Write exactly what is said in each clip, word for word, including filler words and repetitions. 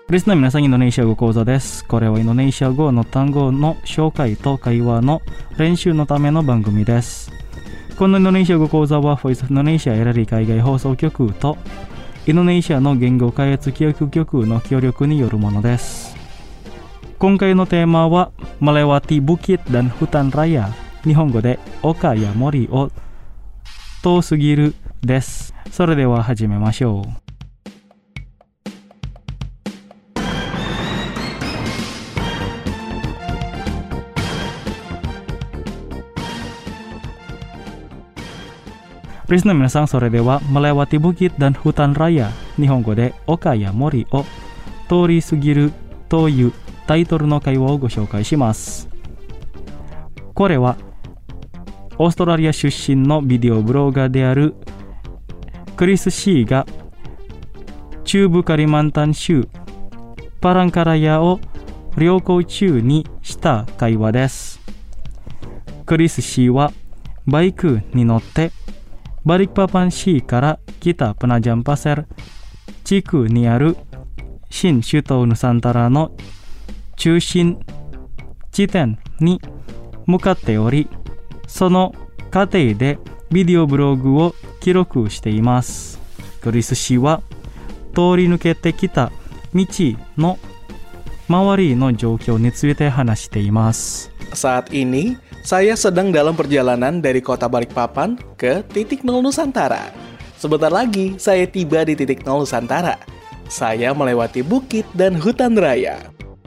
リスナー皆さん、インドネシア語講座です。これはインドネシア語の単語の紹介と会話の練習のための番組です。このインドネシア語講座は Voice of Indonesia エラリ海外放送局とインドネシアの言語開発教育局の協力によるものです。今回のテーマは melewati bukit dan hutan raya、 日本語で丘や森を遠すぎるです。それでは始めましょう。リスナー皆さん、それでは melewati bukit dan hutan raya、 日本語で丘や森を通り過ぎるというタイトルの会話をご紹介します。これはオーストラリア出身のビデオブロガーであるクリス・シーが中部カリマンタン州パランカラヤを旅行中にした会話です。クリス・シーはバイクに乗ってバリクパパン市から北ペナジャンパセル地区にある新首都ヌサンタラの中心地点に向かっており、その過程でビデオブログを記録しています。クリス氏は通り抜けてきた道の周りの状況について話しています。 Saat ini saya sedang dalam perjalanan dari kota Balikpapan ke titik nol Nusantara. Sebentar lagi saya tiba di titik nol Nusantara. Saya melewati bukit dan hutan raya.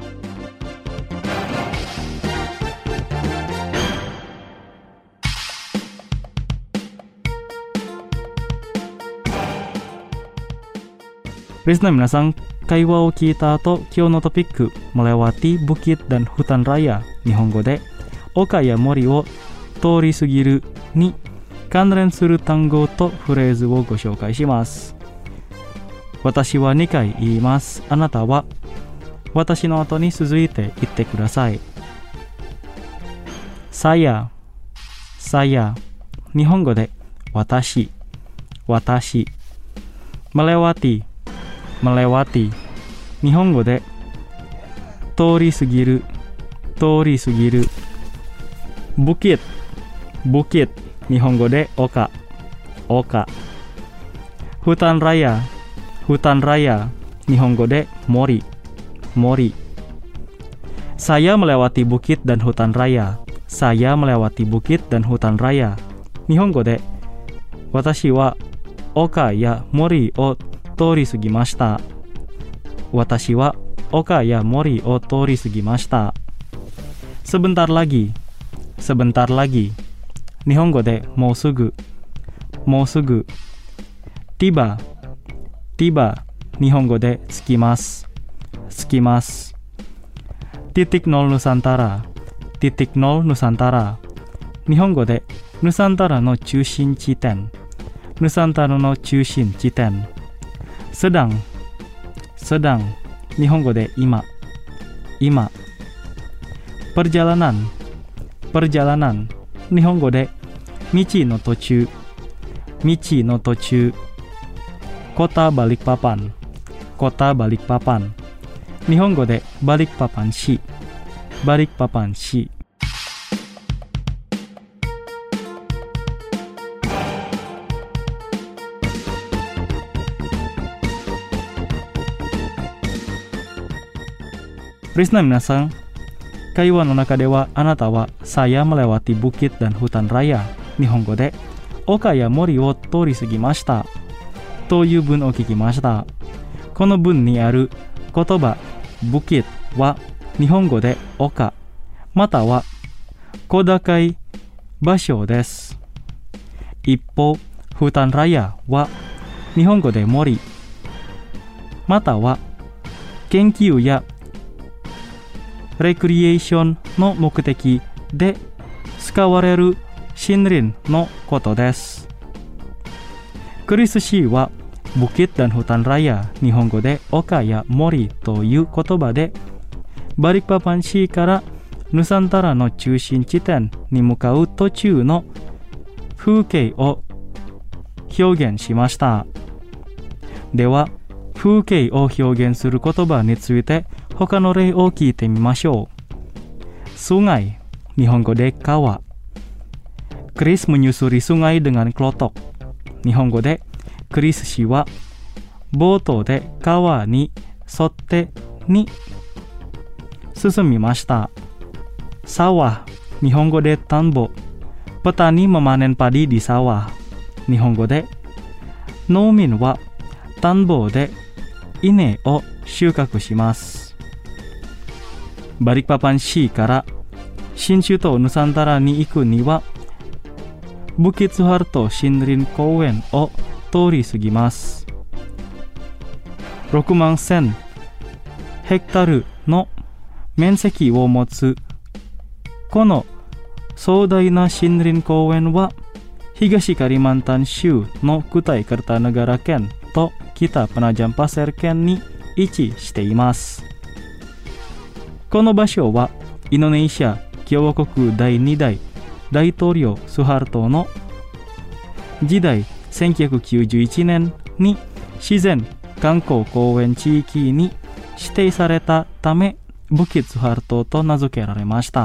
Listener 皆さん、会話を聞いた後、今日のトピック melewati bukit dan hutan raya、 日本語で丘や森を通り過ぎるに関連する単語とフレーズをご紹介します。私はにかい言います。あなたは私の後に続いて言ってください。saya、saya、日本語で私、私。melewati、melewati、日本語で通り過ぎる、通り過ぎる。bukit、bukit、日本語で丘、丘。hutan raya、hutan raya、日本語で森、森。saya melewati bukit dan hutan raya、saya melewati bukit dan hutan raya、日本語で私は丘や森を通り過ぎました。私は丘や森を通り過ぎました。sebentar lagi、sebentar lagi、日本語でもうすぐ、もうすぐ。tiba、tiba、日本語で着きます、着きます。titik nol Nusantara、titik nol Nusantara、日本語でヌサンタラの中心地点、ヌサンタラの中心地点。sedang、sedang、日本語で今、今。perjalanan、perjalanan、日本語で道の途中、道の途中。kota Balikpapan、kota Balikpapan、日本語でバリクパパン市、バリクパパン市。リスナー皆さん、会話の中ではあなたは saya melewati bukit dan hutan raya、 日本語で丘や森を通り過ぎましたという文を聞きました。この文にある言葉 bukit は日本語で丘または小高い場所です。一方 hutan raya は日本語で森または研究やレクリエーションの目的で使われる森林のことです。クリス氏は Bukit dan Hutan Raya、 日本語で丘や森という言葉でバリクパパン市からヌサンタラの中心地点に向かう途中の風景を表現しました。では風景を表現する言葉について他の例を聞いてみましょう。sungai, 日本語で川。Chris menyusuri sungai dengan klotok. 日本語でクリス氏はボートで川に沿ってに進みました。sawah, 日本語で田んぼ。petani memanen padi di sawah. 日本語で農民は田んぼで稲を収穫します。バリクパパン市から新州島ヌサンタラに行くにはBukit Suharto Shinrin公園を通り過ぎます。ろくまんせんヘクタールの面積を持つこの壮大な森林公園は東カリマンタン州のクタイカルタナガラ県と北パナジャンパセル県に位置しています。この場所はインドネシア共和国だいに代大統領スハルトの時代せんきゅうひゃくきゅうじゅういちねんに自然観光公園地域に指定されたためブキッツハルトと名付けられました。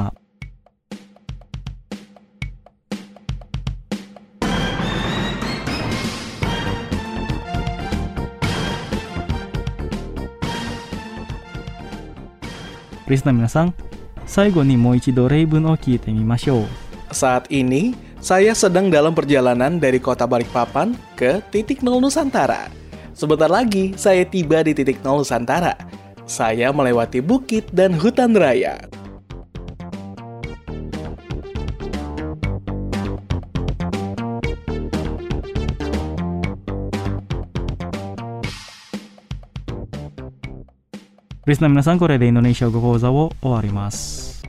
リスナー皆さん、最後にもう一度例文を聞いてみましょう。 Saat ini, saya sedang dalam perjalanan dari kota Balikpapan ke titik nol Nusantara. Sebentar lagi, saya tiba di titik nol Nusantara. Saya melewati bukit dan hutan raya. Listener 皆さん、これでインドネシア語講座を終わります。